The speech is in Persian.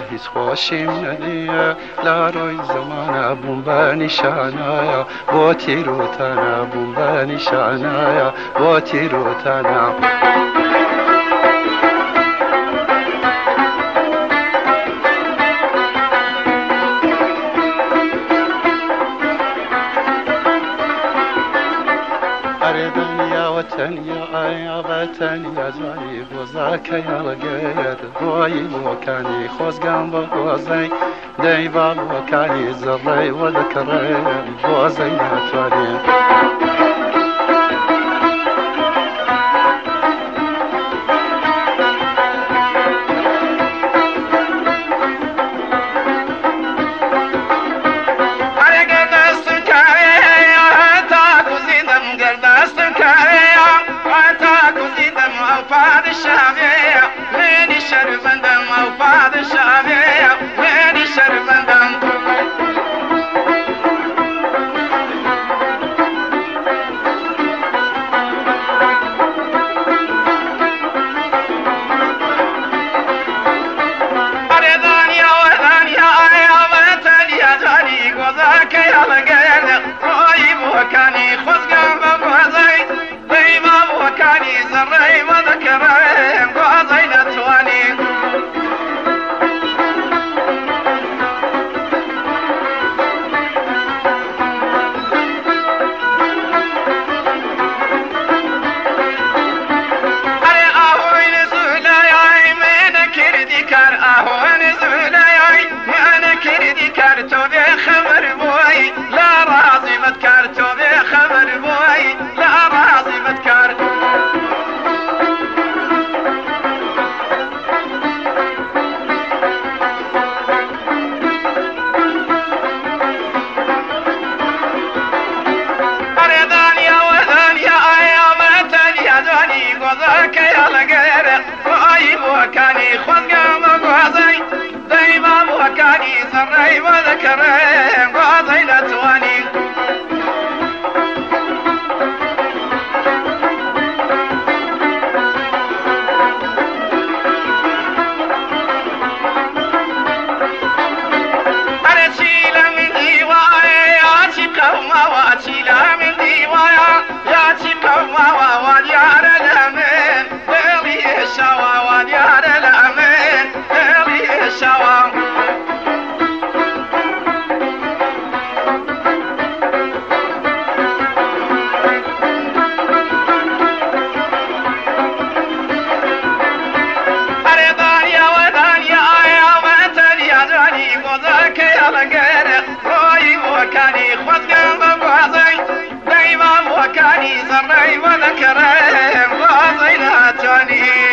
هیچ خوشیم ندیه لاروی زمانه بوم به نشانه با تیروتنه بوم به نشانه با تیروتنه دنیا وتنيا يا بتنيا زاني غوزاك يا لقيت روي وكاني خوز جنب غوزي دايما وكاني زري وذكري غوزي ناتواني وذكرين وضيلة تواني أرشيل من ديوايا يا شقوما وأشيل من ديوايا يا شقوما وديار الأمين بغي الشوا وديار الأمين بغي الشوا وكاني خذ قلب وعظي دايما وكاني زري وذكري وعظي لا تاني